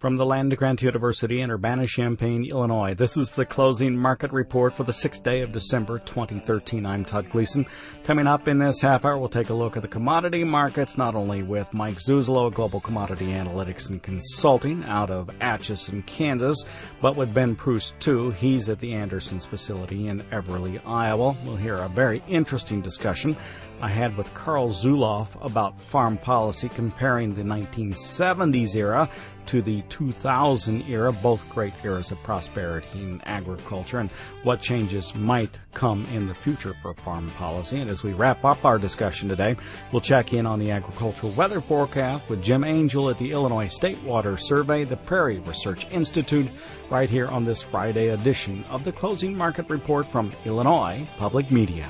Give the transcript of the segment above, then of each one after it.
From the land grant University in Urbana-Champaign, Illinois, this is the closing market report for the 6th day of December 2013. I'm Todd Gleason. Coming up in this half hour, we'll take a look at the commodity markets, not only with Mike Zuzolo, Global Commodity Analytics and Consulting out of Atchison, Kansas, but with Ben Proust, too. He's at the Andersons facility in Everly, Iowa. We'll hear a very interesting discussion I had with Carl Zulauf about farm policy, comparing the 1970s era to the 2000 era, both great eras of prosperity in agriculture, and what changes might come in the future for farm policy. And as we wrap up our discussion today, we'll check in on the agricultural weather forecast with Jim Angel at the Illinois State Water Survey, the Prairie Research Institute, right here on this Friday edition of the Closing Market Report from Illinois Public Media.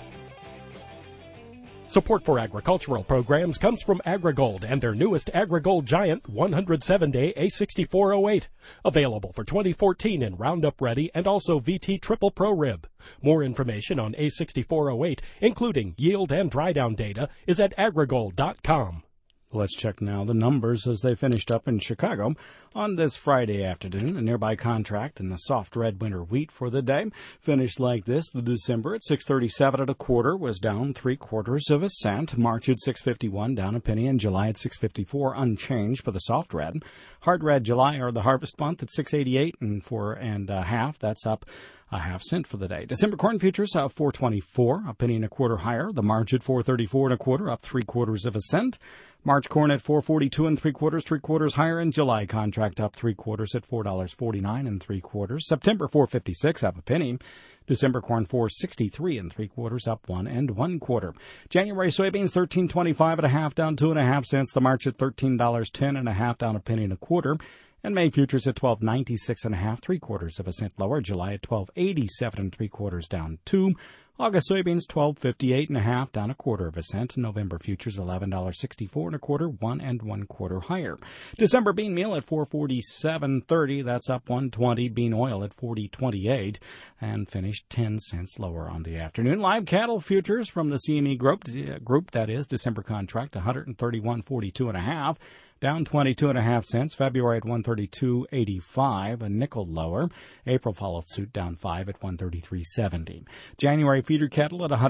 Support for agricultural programs comes from AgriGold and their newest AgriGold Giant 107-day A6408. Available for 2014 in Roundup Ready and also VT Triple Pro Rib. More information on A6408, including yield and dry down data, is at agrigold.com. Let's check now the numbers as they finished up in Chicago on this Friday afternoon. A nearby contract in the soft red winter wheat for the day finished like this. The December at 6.37 and a quarter was down 3/4 of a cent. March at 6.51 down a penny, and July at 6.54 unchanged for the soft red. Hard red July, or the harvest month, at 6.88 and 4 1/2. That's up a half cent for the day. December corn futures up 4.24, a penny and a quarter higher. The March at 4.34 and a quarter, up 3/4 of a cent. March corn at 4.42 and 3/4 higher, and July contract up 3/4 at $4.49 and 3/4. September 4.56, up a penny. December corn 4.63 and 3/4, up 1 1/4. January soybeans 13.25 and a half, down 2 1/2 cents. The March at $13.10 and a half, down a penny and a quarter. And May futures at 12.96 and a half, 3/4 of a cent lower. July at 12.87 and 3/4, down 2. August soybeans 12.58 and a half, down 1/4 of a cent. November futures $11.64 and a quarter, 1 1/4 higher. December bean meal at 4.4730, that's up 1.20. Bean oil at 40.28 and finished 10 cents lower on the afternoon. Live cattle futures from the CME group, that is December contract 131.42 and a half. Down 22 and a half cents. February at 132.85, a nickel lower. April followed suit, down 5 at 133.70. January feeder cattle at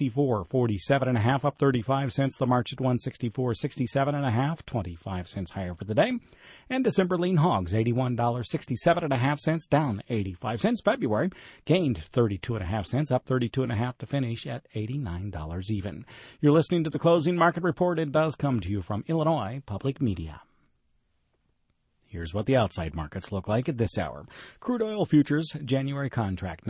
164.47 and a half, up 35 cents. The March at 164.67 and a half, 25 cents higher for the day. And December lean hogs $81.67 and a half cents, down 85 cents. February gained 32 and a half cents, up 32 and a half to finish at $89 even. You're listening to the Closing Market Report. It does come to you from Illinois Public Media. Here's what the outside markets look like at this hour. Crude oil futures, January contract,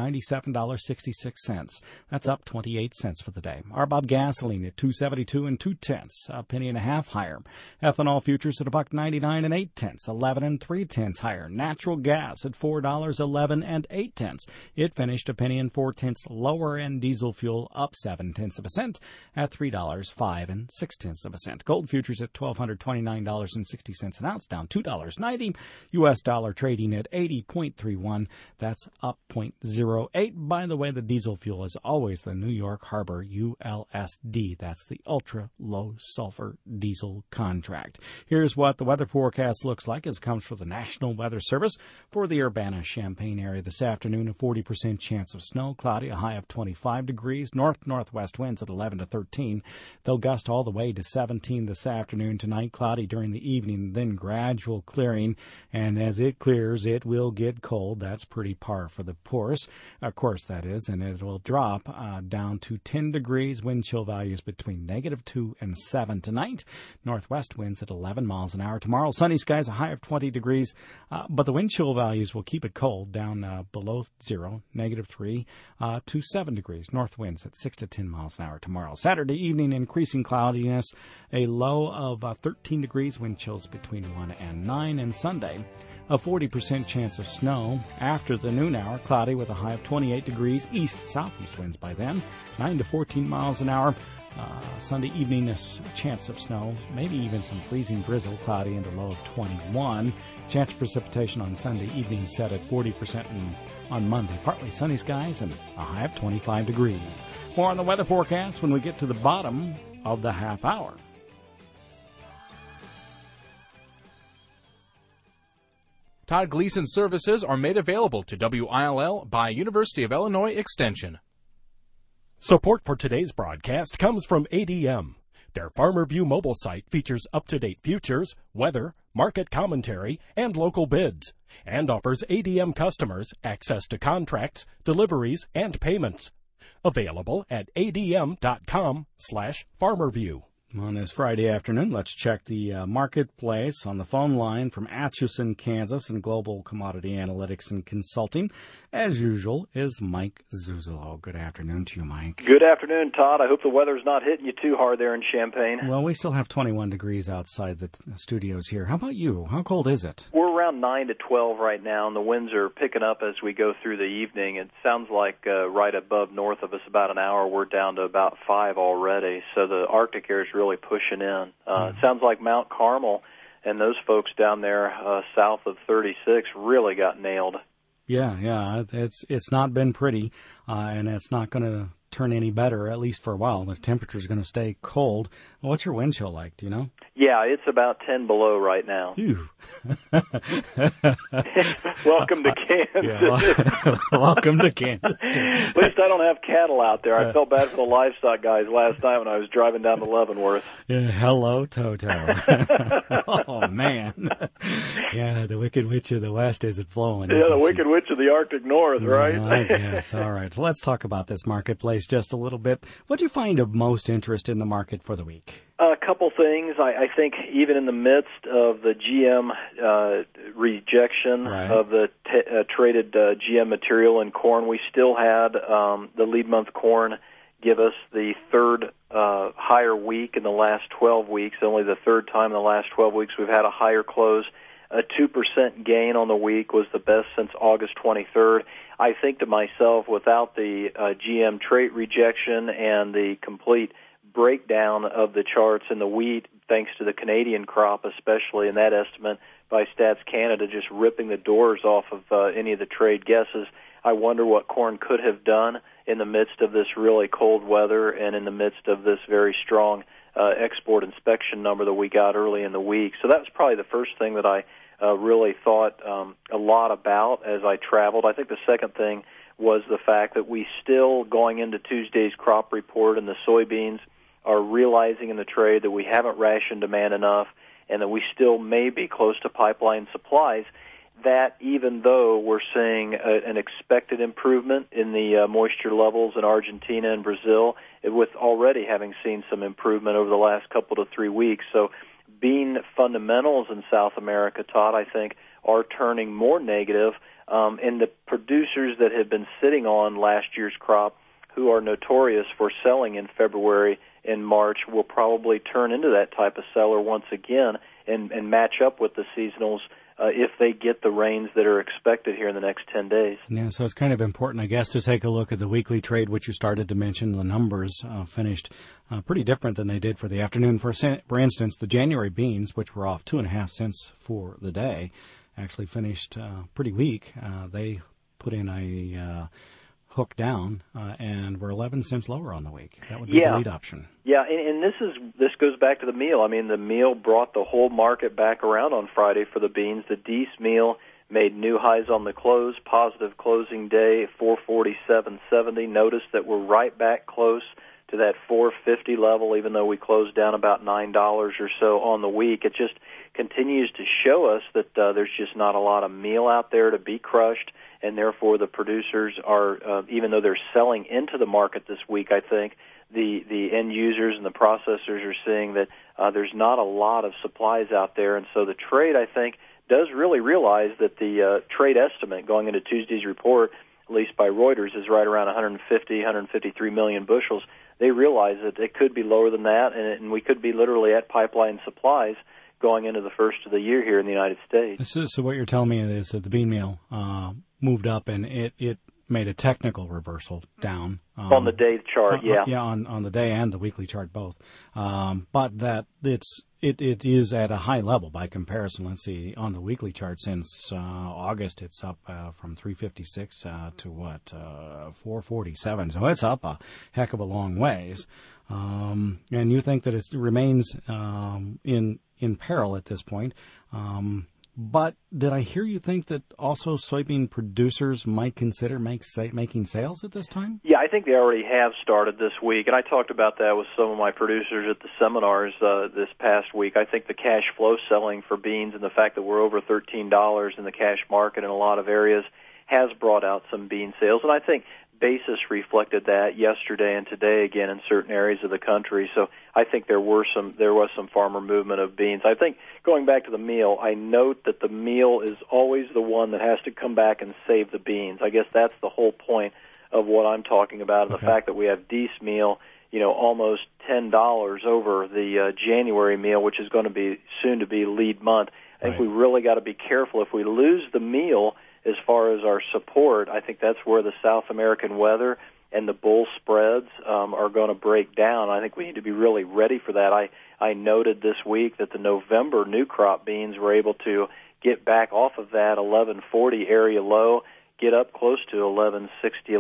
$97.66. That's up 28 cents for the day. RBOB gasoline at $2.72 and 2/10, a penny and a half higher. Ethanol futures at $1.99 and 8/10, 11 3/10 higher. Natural gas at $4.11 and 8/10. It finished a penny and 4/10 lower, and diesel fuel up 7/10 of a cent at $3.05 and 6/10 of a cent. Gold futures at $1,229.60 an ounce, down $2.90. U.S. dollar trading at 80.31. That's up 0.08. By the way, the diesel fuel is always the New York Harbor ULSD. That's the ultra low sulfur diesel contract. Here's what the weather forecast looks like as it comes from the National Weather Service for the Urbana-Champaign area this afternoon. A 40% chance of snow, cloudy, a high of 25 degrees. North-northwest winds at 11 to 13. They'll gust all the way to 17 this afternoon. Tonight, cloudy during the evening, then gradual clearing. And as it clears, it will get cold. That's pretty par for the course, that is, and it will drop down to 10 degrees. Wind chill values between -2 and 7 tonight. Northwest winds at 11 miles an hour. Tomorrow, sunny skies, a high of 20 degrees, but the wind chill values will keep it cold, down below 0, -3 to 7 degrees. North winds at 6 to 10 miles an hour tomorrow. Saturday evening, increasing cloudiness, a low of 13 degrees, wind chills between 1 and 9, and Sunday, a 40% chance of snow after the noon hour, cloudy with a high of 28 degrees, east-southeast winds by then, 9 to 14 miles an hour. Sunday evening, a chance of snow, maybe even some freezing drizzle, cloudy and a low of 21. Chance of precipitation on Sunday evening set at 40%, and on Monday, partly sunny skies and a high of 25 degrees. More on the weather forecast when we get to the bottom of the half hour. Todd Gleason services are made available to WILL by University of Illinois Extension. Support for today's broadcast comes from ADM. Their FarmerView mobile site features up-to-date futures, weather, market commentary, and local bids, and offers ADM customers access to contracts, deliveries, and payments. Available at adm.com/FarmerView. On this Friday afternoon, let's check the marketplace on the phone line from Atchison, Kansas, and Global Commodity Analytics and Consulting. As usual, is Mike Zuzolo. Good afternoon to you, Mike. Good afternoon, Todd. I hope the weather's not hitting you too hard there in Champaign. Well, we still have 21 degrees outside the studios here. How about you? How cold is it? We're around 9 to 12 right now, and the winds are picking up as we go through the evening. It sounds like right above north of us about an hour, we're down to about 5 already. So the Arctic air is really pushing in. It sounds like Mount Carmel and those folks down there south of 36 really got nailed. Yeah, it's not been pretty, and it's not going to turn any better, at least for a while. The temperature's going to stay cold. What's your wind chill like, do you know? Yeah, it's about 10 below right now. Welcome to Kansas. Yeah, welcome to Kansas. At least I don't have cattle out there. I felt bad for the livestock guys last night when I was driving down to Leavenworth. Yeah, hello, Toto. Oh, man. Yeah, the Wicked Witch of the West isn't flowing. Yeah, the Wicked Witch of the Arctic North, right? I guess. All right. So let's talk about this marketplace just a little bit. What do you find of most interest in the market for the week? A couple things. I think even in the midst of the GM rejection of the traded GM material in corn, we still had the lead month corn give us the third higher week in the last 12 weeks, only the third time in the last 12 weeks we've had a higher close. A 2% gain on the week was the best since August 23rd. I think to myself, without the GM trait rejection and the complete breakdown of the charts in the wheat, thanks to the Canadian crop especially, and that estimate by Stats Canada just ripping the doors off of any of the trade guesses, I wonder what corn could have done in the midst of this really cold weather and in the midst of this very strong export inspection number that we got early in the week. So that was probably the first thing that I really thought a lot about as I traveled. I think the second thing was the fact that we still, going into Tuesday's crop report and the soybeans, are realizing in the trade that we haven't rationed demand enough and that we still may be close to pipeline supplies, that even though we're seeing an expected improvement in the moisture levels in Argentina and Brazil, with already having seen some improvement over the last couple to 3 weeks. So bean fundamentals in South America, Todd, I think, are turning more negative, and the producers that have been sitting on last year's crop, who are notorious for selling in February and March, will probably turn into that type of seller once again and match up with the seasonals if they get the rains that are expected here in the next 10 days. Yeah, so it's kind of important, I guess, to take a look at the weekly trade, which you started to mention. The numbers finished pretty different than they did for the afternoon. For instance, the January beans, which were off 2.5 cents for the day, actually finished pretty weak. They put in a hook down and were 11 cents lower on the week. That would be the lead option. Yeah, and this goes back to the meal. I mean, the meal brought the whole market back around on Friday for the beans. The Deese meal made new highs on the close, positive closing day, 447.70. Notice that we're right back close to that 450 level, even though we closed down about $9 or so on the week. It just continues to show us that there's just not a lot of meal out there to be crushed, and therefore the producers are, even though they're selling into the market this week, I think, the end users and the processors are seeing that there's not a lot of supplies out there, and so the trade, I think, does really realize that the trade estimate going into Tuesday's report, at least by Reuters, is right around 153 million bushels. They realize that it could be lower than that, and we could be literally at pipeline supplies going into the first of the year here in the United States. So what you're telling me is that the bean meal moved up, and it made a technical reversal down. On the day chart, yeah. Yeah, on the day and the weekly chart both. But that it is at a high level by comparison. Let's see, on the weekly chart since August, it's up from 356 to 447. So it's up a heck of a long ways. And you think that it remains in peril at this point. But did I hear you think that also soybean producers might consider making sales at this time? Yeah, I think they already have started this week, and I talked about that with some of my producers at the seminars this past week. I think the cash flow selling for beans and the fact that we're over $13 in the cash market in a lot of areas has brought out some bean sales, and I think basis reflected that yesterday and today again in certain areas of the country. So I think there was some farmer movement of beans. I think going back to the meal, I note that the meal is always the one that has to come back and save the beans. I guess that's the whole point of what I'm talking about, and the fact that we have Deese meal, almost $10 over the January meal, which is going to be soon to be lead month. I think we really got to be careful. If we lose the meal as far as our support, I think that's where the South American weather and the bull spreads are going to break down. I think we need to be really ready for that. I noted this week that the November new crop beans were able to get back off of that 1140 area low, get up close to 1160,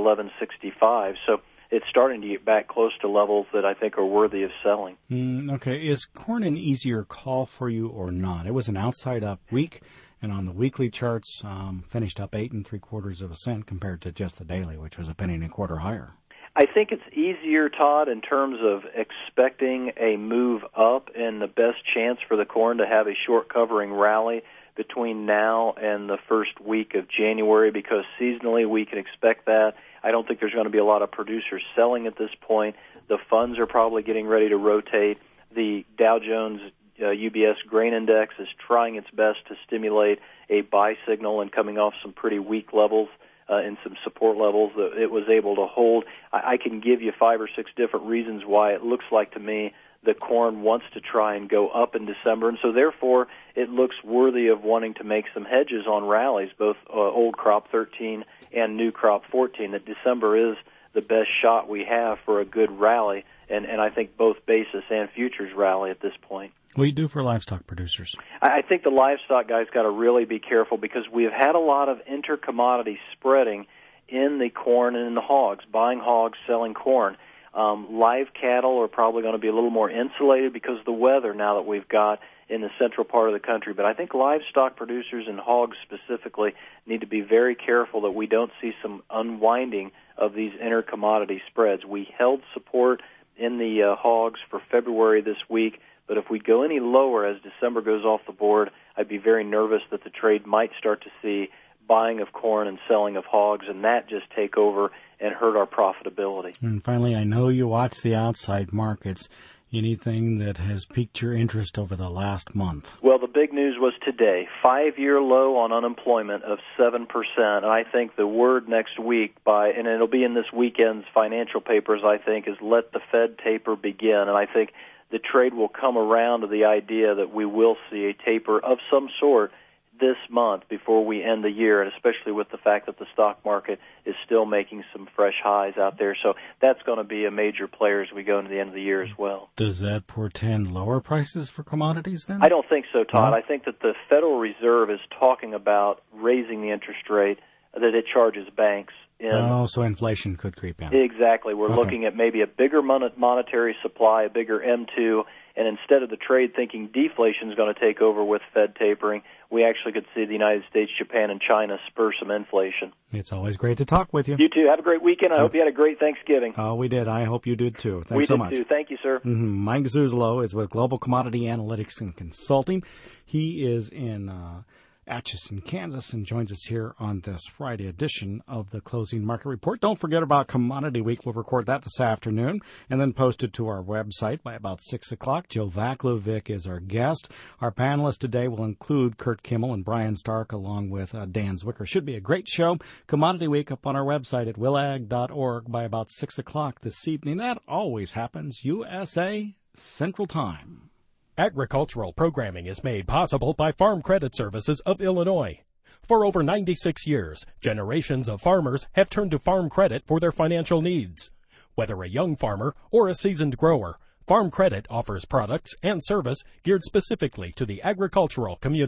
1165. So it's starting to get back close to levels that I think are worthy of selling. Okay. Is corn an easier call for you or not? It was an outside up week, and on the weekly charts, finished up 8 3/4 cents compared to just the daily, which was 1 1/4 higher. I think it's easier, Todd, in terms of expecting a move up and the best chance for the corn to have a short covering rally between now and the first week of January, because seasonally we can expect that. I don't think there's going to be a lot of producers selling at this point. The funds are probably getting ready to rotate. The Dow Jones UBS grain index is trying its best to stimulate a buy signal and coming off some pretty weak levels and some support levels that it was able to hold. I can give you 5 or 6 different reasons why it looks like to me the corn wants to try and go up in December, and so therefore it looks worthy of wanting to make some hedges on rallies, both old crop 13 and new crop 14, that December is the best shot we have for a good rally, and I think both basis and futures rally at this point. What do you do for livestock producers? I think the livestock guys got to really be careful, because we've had a lot of inter-commodity spreading in the corn and in the hogs, buying hogs, selling corn. Live cattle are probably going to be a little more insulated because of the weather now that we've got in the central part of the country. But I think livestock producers and hogs specifically need to be very careful that we don't see some unwinding of these inter-commodity spreads. We held support in the hogs for February this week, but if we go any lower as December goes off the board, I'd be very nervous that the trade might start to see buying of corn and selling of hogs, and that just take over and hurt our profitability. And finally, I know you watch the outside markets. Anything that has piqued your interest over the last month? Well, the big news was today, 5-year low on unemployment of 7%. And I think the word next week, and it'll be in this weekend's financial papers, I think, is let the Fed taper begin. And I think the trade will come around to the idea that we will see a taper of some sort this month before we end the year, and especially with the fact that the stock market is still making some fresh highs out there. So that's going to be a major player as we go into the end of the year as well. Does that portend lower prices for commodities then? I don't think so, Todd. No? I think that the Federal Reserve is talking about raising the interest rate that it charges banks. So inflation could creep in. Exactly. We're looking at maybe a bigger monetary supply, a bigger M2, and instead of the trade thinking deflation is going to take over with Fed tapering, we actually could see the United States, Japan, and China spur some inflation. It's always great to talk with you. You too. Have a great weekend. I hope you had a great Thanksgiving. We did. I hope you did too. Thanks so much. We did too. Thank you, sir. Mike Zuzolo is with Global Commodity Analytics and Consulting. He is in Atchison, Kansas, and joins us here on this Friday edition of the Closing Market Report. Don't forget about Commodity Week. We'll record that this afternoon and then post it to our website by about 6 o'clock. Joe Vaclovic is our guest. Our panelists today will include Kurt Kimmel and Brian Stark along with Dan Zwicker. Should be a great show. Commodity Week up on our website at willag.org by about 6 o'clock this evening. That always happens, USA Central Time. Agricultural programming is made possible by Farm Credit Services of Illinois. For over 96 years, generations of farmers have turned to Farm Credit for their financial needs. Whether a young farmer or a seasoned grower, Farm Credit offers products and service geared specifically to the agricultural community.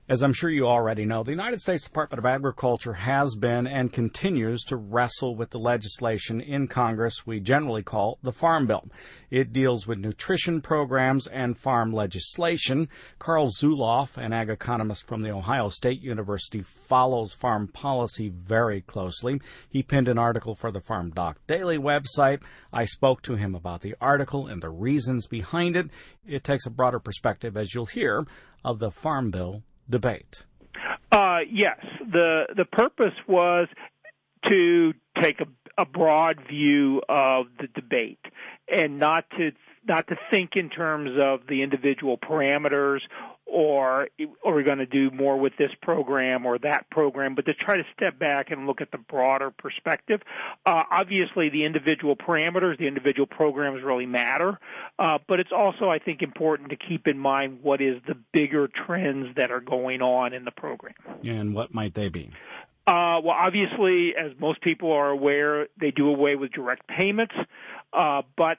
As I'm sure you already know, the United States Department of Agriculture has been and continues to wrestle with the legislation in Congress we generally call the Farm Bill. It deals with nutrition programs and farm legislation. Carl Zuloff, an ag economist from The Ohio State University, follows farm policy very closely. He penned an article for the Farm Doc Daily website. I spoke to him about the article and the reasons behind it. It takes a broader perspective, as you'll hear, of the Farm Bill debate. Yes. The purpose was to take a broad view of the debate and not to think in terms of the individual parameters or we're going to do more with this program or that program, but to try to step back and look at the broader perspective. Obviously, the individual parameters, the individual programs really matter, but it's also, I think, important to keep in mind what is the bigger trends that are going on in the program. And what might they be? Well, obviously, as most people are aware, they do away with direct payments, but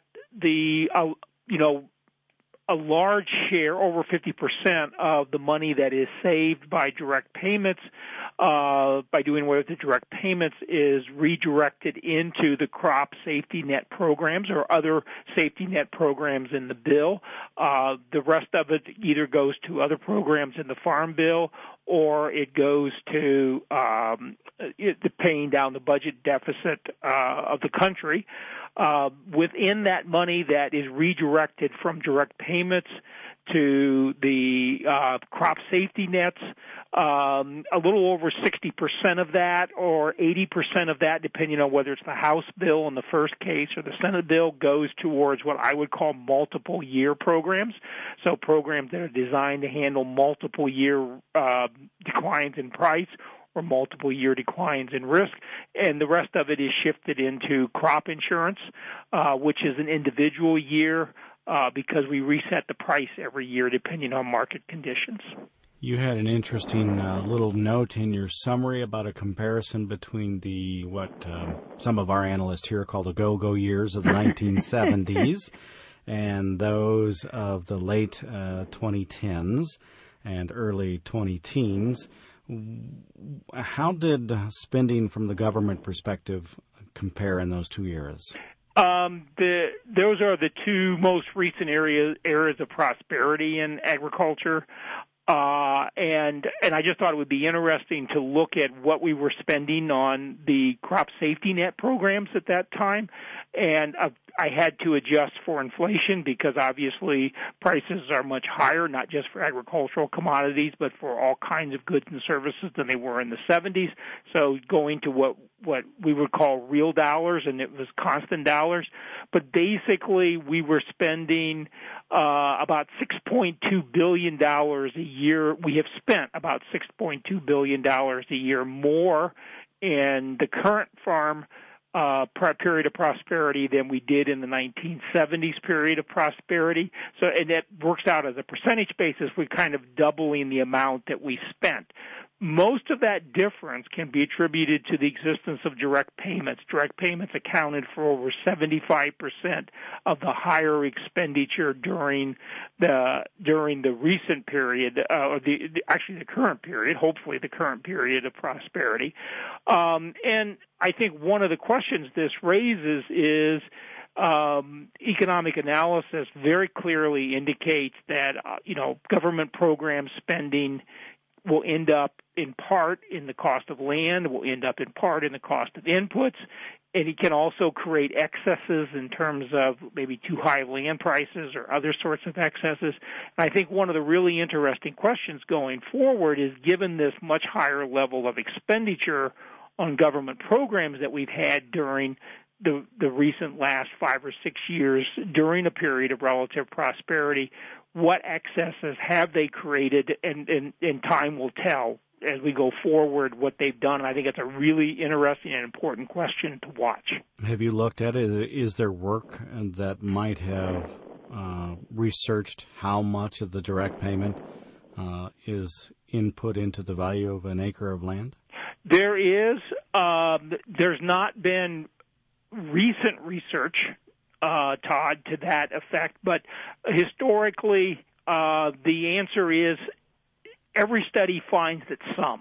a large share, over 50% of the money that is saved by direct payments, by doing away with the direct payments, is redirected into the crop safety net programs or other safety net programs in the bill. The rest of it either goes to other programs in the Farm Bill or it goes to paying down the budget deficit of the country. Within that money that is redirected from direct payments to the crop safety nets, a little over 60% of that or 80% of that, depending on whether it's the House bill in the first case or the Senate bill, goes towards what I would call multiple year programs. So programs that are designed to handle multiple year declines in price or multiple year declines in risk, and the rest of it is shifted into crop insurance, which is an individual year because we reset the price every year depending on market conditions. You had an interesting little note in your summary about a comparison between what some of our analysts here call the go-go years of the 1970s and those of the late 2010s and early 2010s. How did spending from the government perspective compare in those two eras? Those are the two most recent eras of prosperity in agriculture. And I just thought it would be interesting to look at what we were spending on the crop safety net programs at that time. And I had to adjust for inflation because obviously prices are much higher, not just for agricultural commodities, but for all kinds of goods and services than they were in the 70s. So going to what we would call real dollars, and it was constant dollars. But basically we were spending about $6.2 billion a year. We have spent about $6.2 billion a year more in the current farm period of prosperity than we did in the 1970s period of prosperity. So, and that works out as a percentage basis. We're kind of doubling the amount that we spent. Most of that difference can be attributed to the existence of direct payments. Direct payments accounted for over 75% of the higher expenditure during the recent period, or actually the current period, hopefully the current period of prosperity. And I think one of the questions this raises is economic analysis very clearly indicates that government program spending will end up in part in the cost of land, will end up in part in the cost of inputs, and it can also create excesses in terms of maybe too high land prices or other sorts of excesses. And I think one of the really interesting questions going forward is, given this much higher level of expenditure on government programs that we've had during the recent last 5 or 6 years during a period of relative prosperity, what excesses have they created, and time will tell as we go forward what they've done. And I think it's a really interesting and important question to watch. Have you looked at it? Is there work that might have researched how much of the direct payment is input into the value of an acre of land? There is. There's not been recent research, Todd, to that effect, but historically the answer is every study finds that some.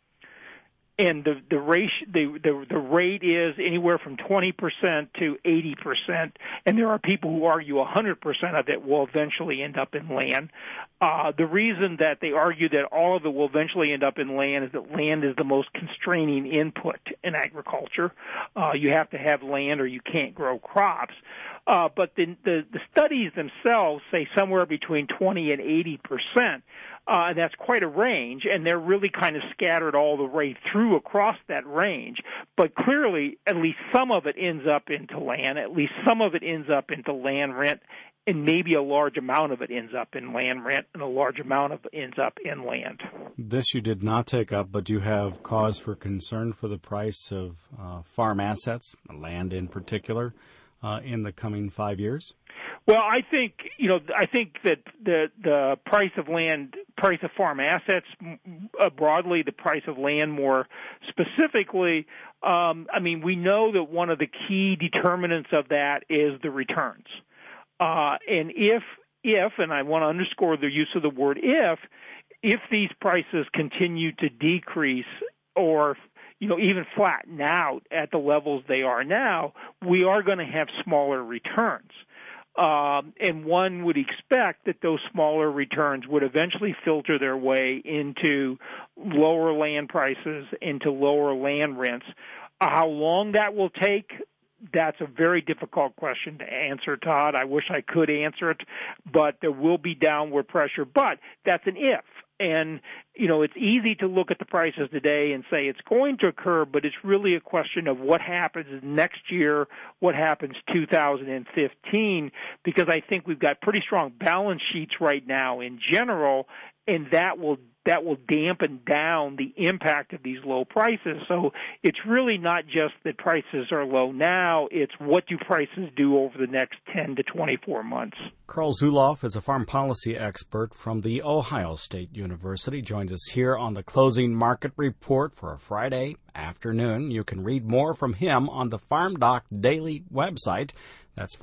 And the rate is anywhere from 20% to 80%, and there are people who argue 100% of it will eventually end up in land. The reason that they argue that all of it will eventually end up in land is that land is the most constraining input in agriculture. You have to have land or you can't grow crops. But the studies themselves say somewhere between 20 and 80%. And that's quite a range, and they're really kind of scattered all the way through across that range. But clearly, at least some of it ends up into land, at least some of it ends up into land rent, and maybe a large amount of it ends up in land rent, and a large amount of it ends up in land. This you did not take up, but you have cause for concern for the price of farm assets, land in particular, in the coming 5 years? Well, I think that the price of land, price of farm assets broadly, the price of land more specifically, we know that one of the key determinants of that is the returns. And if, and I want to underscore the use of the word if these prices continue to decrease or even flatten out at the levels they are now, we are going to have smaller returns. And one would expect that those smaller returns would eventually filter their way into lower land prices, into lower land rents. How long that will take, that's a very difficult question to answer, Todd. I wish I could answer it, but there will be downward pressure. But that's an if. And, it's easy to look at the prices today and say it's going to occur, but it's really a question of what happens next year, what happens 2015, because I think we've got pretty strong balance sheets right now in general, and that will dampen down the impact of these low prices. So it's really not just that prices are low now, it's what do prices do over the next 10 to 24 months. Carl Zulauf is a farm policy expert from The Ohio State University, joins us here on the Closing Market Report for a Friday afternoon. You can read more from him on the FarmDoc Daily website. That's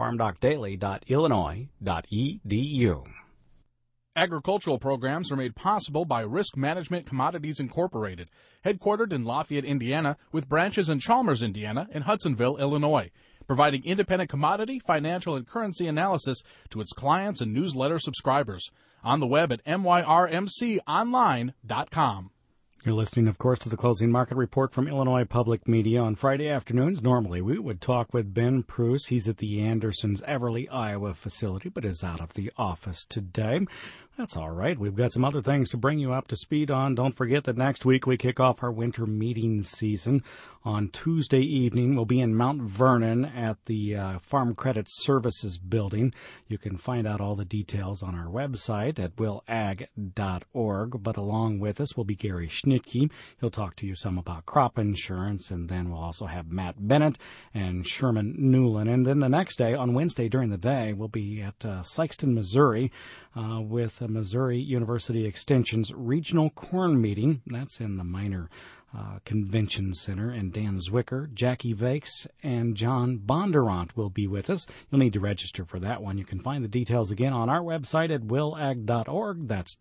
farmdocdaily.illinois.edu. Agricultural programs are made possible by Risk Management Commodities Incorporated, headquartered in Lafayette, Indiana, with branches in Chalmers, Indiana, and Hudsonville, Illinois, providing independent commodity, financial, and currency analysis to its clients and newsletter subscribers. On the web at myrmconline.com. You're listening, of course, to the Closing Market Report from Illinois Public Media on Friday afternoons. Normally, we would talk with Ben Pruess. He's at the Andersons Everly, Iowa facility, but is out of the office today. That's all right. We've got some other things to bring you up to speed on. Don't forget that next week we kick off our winter meeting season. On Tuesday evening, we'll be in Mount Vernon at the Farm Credit Services building. You can find out all the details on our website at willag.org. But along with us will be Gary Schnitke. He'll talk to you some about crop insurance, and then we'll also have Matt Bennett and Sherman Newland. And then the next day, on Wednesday during the day, we'll be at Sikeston, Missouri, with Missouri University Extension's Regional Corn Meeting. That's in the Minor Convention Center, and Dan Zwicker, Jackie Vakes, and John Bondurant will be with us. You'll need to register for that one. You can find the details again on our website at willag.org. That's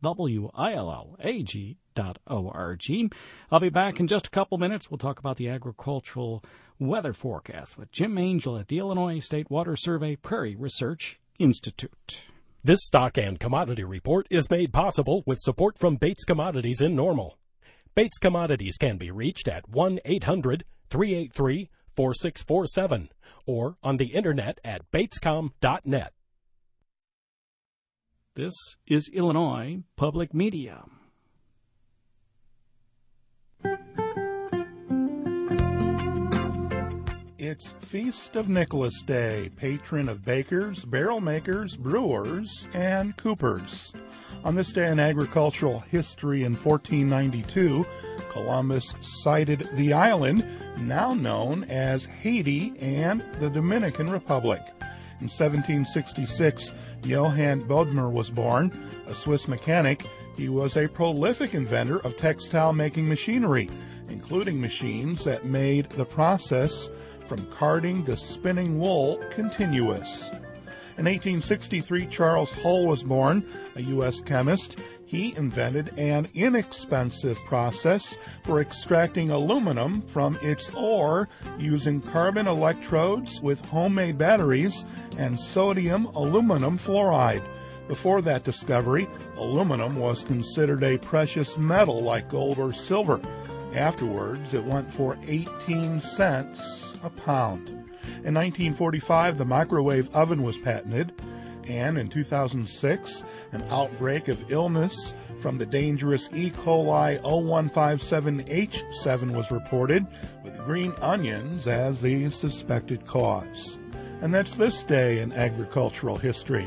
WILLAG.org. I'll be back in just a couple minutes. We'll talk about the agricultural weather forecast with Jim Angel at the Illinois State Water Survey Prairie Research Institute. This stock and commodity report is made possible with support from Bates Commodities in Normal. Bates Commodities can be reached at 1-800-383-4647 or on the internet at batescom.net. This is Illinois Public Media. It's Feast of Nicholas Day, patron of bakers, barrel makers, brewers, and coopers. On this day in agricultural history in 1492, Columbus sighted the island, now known as Haiti and the Dominican Republic. In 1766, Johann Bodmer was born, a Swiss mechanic. He was a prolific inventor of textile-making machinery, including machines that made the process from carding to spinning wool continuous. In 1863, Charles Hull was born, a U.S. chemist. he invented an inexpensive process for extracting aluminum from its ore using carbon electrodes with homemade batteries and sodium aluminum fluoride. Before that discovery, aluminum was considered a precious metal like gold or silver. Afterwards, it went for 18 cents a pound. In 1945, the microwave oven was patented. And in 2006, an outbreak of illness from the dangerous E. coli 0157H7 was reported, with green onions as the suspected cause. And that's this day in agricultural history.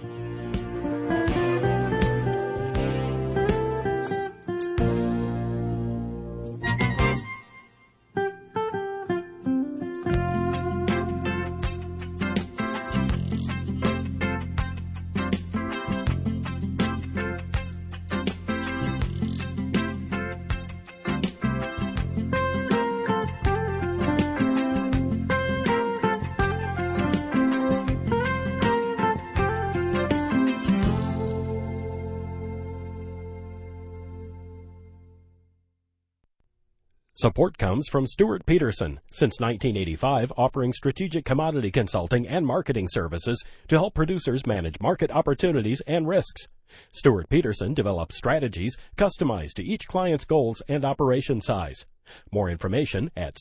Support comes from Stuart Peterson, since 1985 offering strategic commodity consulting and marketing services to help producers manage market opportunities and risks. Stuart Peterson develops strategies customized to each client's goals and operation size. More information at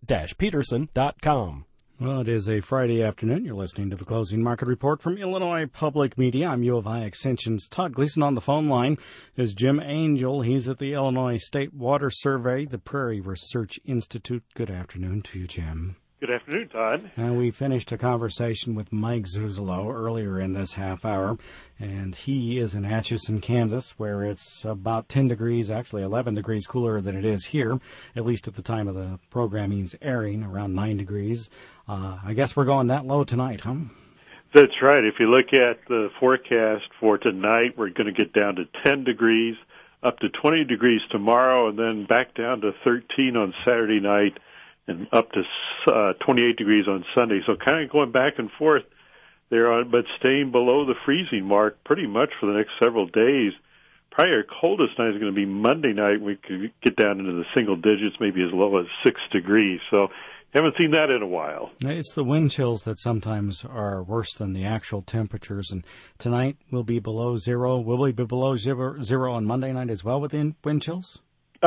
stuart-peterson.com. Well, it is a Friday afternoon. You're listening to the Closing Market Report from Illinois Public Media. I'm U of I Extension's Todd Gleason. On the phone line is Jim Angel. He's at the Illinois State Water Survey, the Prairie Research Institute. Good afternoon to you, Jim. Good afternoon, Todd. We finished a conversation with Mike Zuzolo earlier in this half hour, and he is in Atchison, Kansas, where it's about 10 degrees, actually 11 degrees cooler than it is here, at least at the time of the programming's airing, around 9 degrees. I guess we're going that low tonight, huh? That's right. If you look at the forecast for tonight, we're going to get down to 10 degrees, up to 20 degrees tomorrow, and then back down to 13 on Saturday night, and up to 28 degrees on Sunday. So kind of going back and forth there, but staying below the freezing mark pretty much for the next several days. Probably our coldest night is going to be Monday night. We could get down into the single digits, maybe as low as 6 degrees. So haven't seen that in a while. It's the wind chills that sometimes are worse than the actual temperatures. And tonight will be below zero. Will we be below zero on Monday night as well with the wind chills?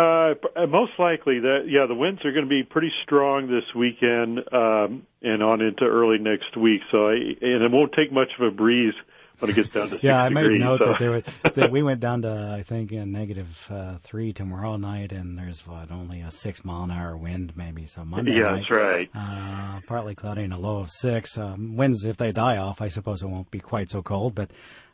Most likely, the winds are going to be pretty strong this weekend and on into early next week. So, and it won't take much of a breeze when it gets down to 6 yeah, I degrees. made note that we went down to, I think, -3 tomorrow night, and there's only a 6-mile-an-hour wind maybe. So Monday night, that's right. Partly cloudy and a low of 6. Winds, if they die off, I suppose it won't be quite so cold, but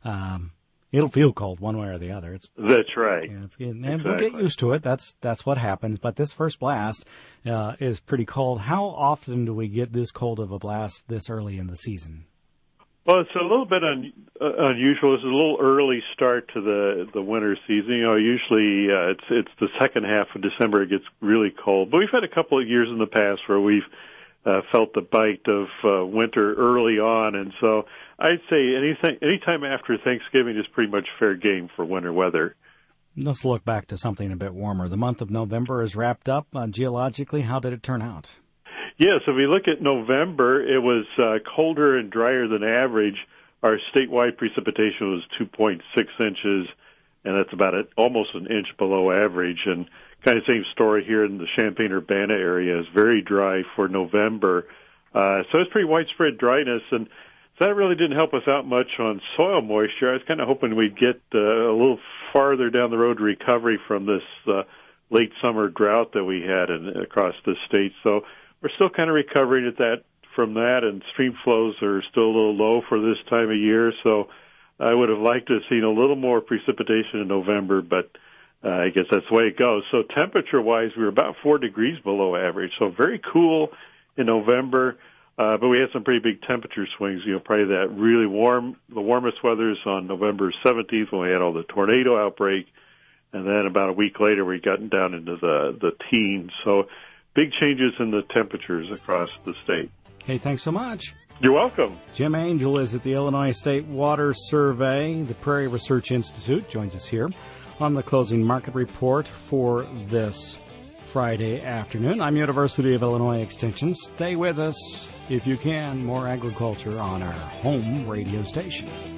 it'll feel cold one way or the other. That's right. Yeah, and we'll get used to it. That's what happens. But this first blast is pretty cold. How often do we get this cold of a blast this early in the season? Well, it's a little bit unusual. It's a little early start to the winter season. Usually it's the second half of December it gets really cold. But we've had a couple of years in the past where we've felt the bite of winter early on, and so I'd say anytime after Thanksgiving is pretty much fair game for winter weather. Let's look back to something a bit warmer. The month of November is wrapped up. Geologically, how did it turn out? Yes, if we look at November, it was colder and drier than average. Our statewide precipitation was 2.6 inches, and that's about almost an inch below average. And kind of same story here in the Champaign-Urbana area. It's very dry for November. So it's pretty widespread dryness, and so that really didn't help us out much on soil moisture. I was kind of hoping we'd get a little farther down the road to recovery from this late summer drought that we had across the state. So we're still kind of recovering from that, and stream flows are still a little low for this time of year. So I would have liked to have seen a little more precipitation in November, but I guess that's the way it goes. So temperature-wise, we were about 4 degrees below average, so very cool in November. But we had some pretty big temperature swings. Probably that really warm, the warmest weather's on November 17th when we had all the tornado outbreak, and then about a week later we got down into the teens. So big changes in the temperatures across the state. Hey, thanks so much. You're welcome. Jim Angel is at the Illinois State Water Survey. The Prairie Research Institute joins us here on the closing market report for this Friday afternoon. I'm University of Illinois Extension. Stay with us if you can. More agriculture on our home radio station.